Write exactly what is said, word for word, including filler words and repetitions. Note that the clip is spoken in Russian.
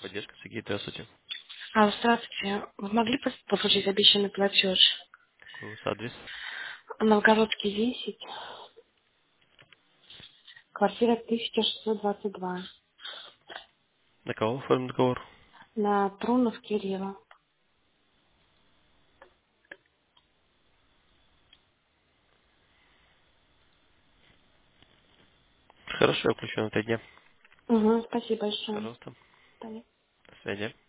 Поддержка, Сергей, здравствуйте. А, здравствуйте. Вы могли пос- получить обещанный платеж? Какой у вас адрес? Новгородский десять, квартира тысяча шестьсот двадцать два. На кого оформлен договор? На Трунов Кирилла. Хорошо, я включу на три дня. Угу, спасибо большое. Пожалуйста. Понятно. До свидания.